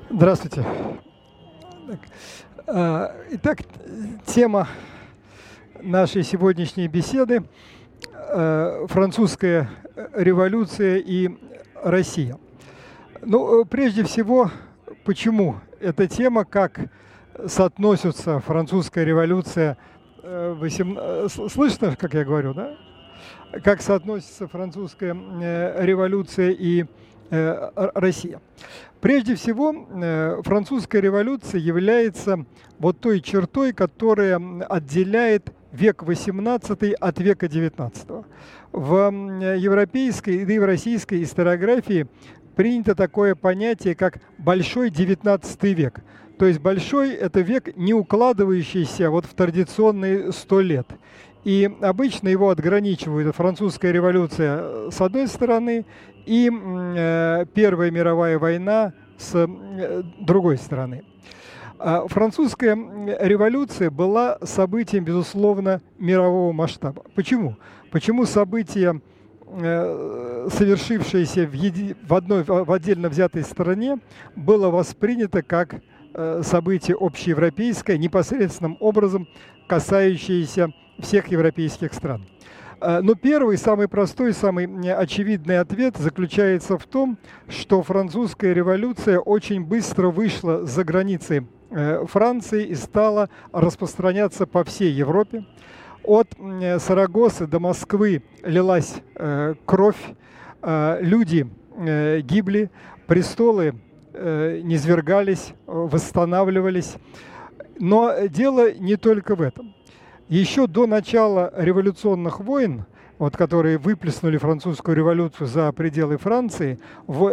Здравствуйте. Так, Итак, тема нашей сегодняшней беседы французская революция и Россия. Ну, прежде всего, почему эта тема, как соотносится французская революция, слышно, как я говорю, да? Как соотносится французская революция и Россия. Прежде всего, французская революция является вот той чертой, которая отделяет век XVIII от века XIX. В европейской, да и в российской историографии принято такое понятие, как «большой XIX век». То есть большой – это век, не укладывающийся вот в традиционные 100 лет. И обычно его отграничивают французская революция с одной стороны и Первая мировая война с другой стороны. Французская революция была событием, безусловно, мирового масштаба. Почему? Почему событие, совершившееся в отдельно взятой стране, было воспринято как событие общеевропейское, непосредственным образом касающееся всех европейских стран? Но первый, самый простой, самый очевидный ответ заключается в том, что французская революция очень быстро вышла за границы Франции и стала распространяться по всей Европе. От Сарагосы до Москвы лилась кровь, люди гибли, престолы низвергались, восстанавливались. Но дело не только в этом. Еще до начала революционных войн, вот, которые выплеснули французскую революцию за пределы Франции, в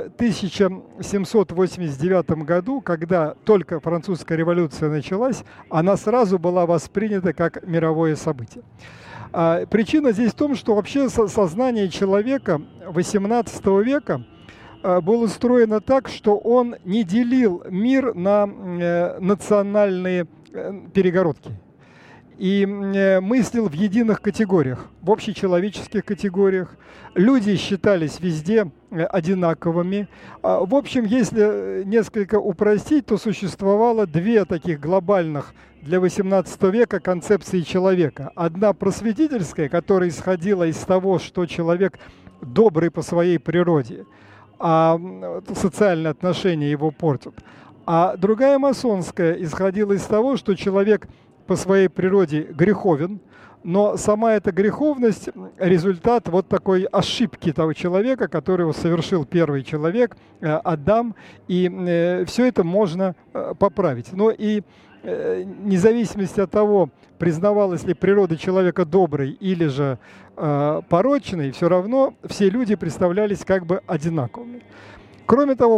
1789 году, когда только французская революция началась, она сразу была воспринята как мировое событие. Причина здесь в том, что вообще сознание человека XVIII века было устроено так, что он не делил мир на национальные перегородки и мыслил в единых категориях, в общечеловеческих категориях. Люди считались везде одинаковыми. В общем, если несколько упростить, то существовало две таких глобальных для XVIII века концепции человека. Одна просветительская, которая исходила из того, что человек добрый по своей природе, а социальные отношения его портят. А другая масонская исходила из того, что человек по своей природе греховен, но сама эта греховность – результат вот такой ошибки того человека, которого совершил первый человек, Адам, и все это можно поправить. Но и вне зависимости от того, признавалась ли природа человека доброй или же порочной, все равно все люди представлялись как бы одинаковыми. Кроме того,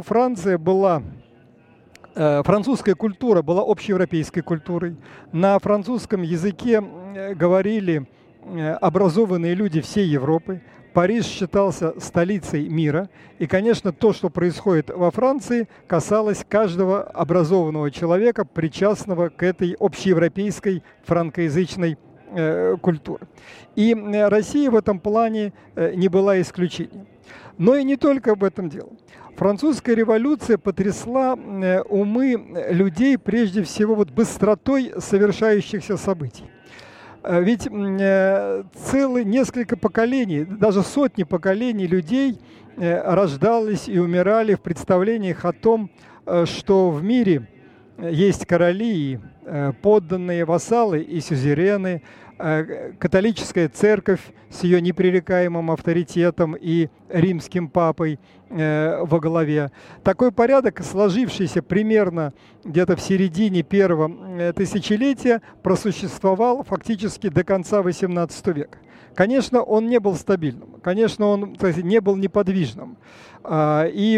французская культура была общеевропейской культурой. На французском языке говорили образованные люди всей Европы. Париж считался столицей мира. И, конечно, то, что происходит во Франции, касалось каждого образованного человека, причастного к этой общеевропейской франкоязычной культуре. И Россия в этом плане не была исключением. Но и не только в этом дело. Французская революция потрясла умы людей прежде всего вот быстротой совершающихся событий. Ведь целые несколько поколений, даже сотни поколений людей рождались и умирали в представлениях о том, что в мире есть короли, и подданные, вассалы и сюзерены, католическая церковь с ее непререкаемым авторитетом и римским папой во главе. Такой порядок, сложившийся примерно где-то в середине первого тысячелетия, просуществовал фактически до конца XVIII века. Конечно, он не был стабильным, конечно, он, так сказать, не был неподвижным. И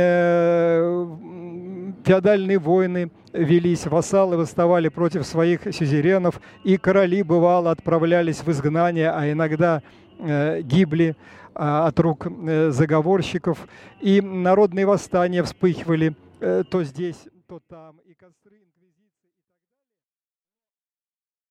феодальные войны велись, вассалы восставали против своих сюзеренов, и короли, бывало, отправлялись в изгнание, а иногда гибли от рук заговорщиков, и народные восстания вспыхивали то здесь, то там, и костры